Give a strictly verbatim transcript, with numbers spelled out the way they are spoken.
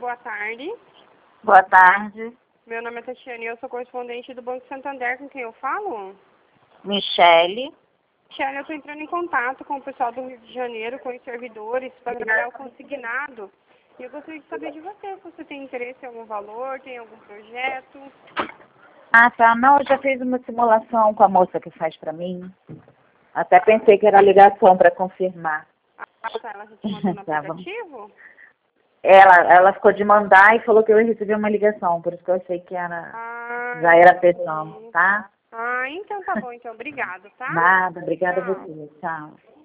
boa tarde. Boa tarde. Meu nome é Tatiane e eu sou correspondente do Banco Santander, com quem eu falo? Michele. Michele, eu estou entrando em contato com o pessoal do Rio de Janeiro, com os servidores, para trabalhar o consignado. E eu gostaria de saber de você, se você tem interesse em algum valor, tem algum projeto. Ah, tá. Não, eu já fiz uma simulação com a moça que faz pra mim. Até pensei que era ligação para confirmar. Ah, tá, ela já te mandou no Tá bom. aplicativo? Ela, ela ficou de mandar e falou que eu ia receber uma ligação, por isso que eu achei que era, Ah, já era entendi. pessoal, tá? Ah, então tá bom, então. Obrigado, tá? Nada, obrigada a Tchau. você. Tchau.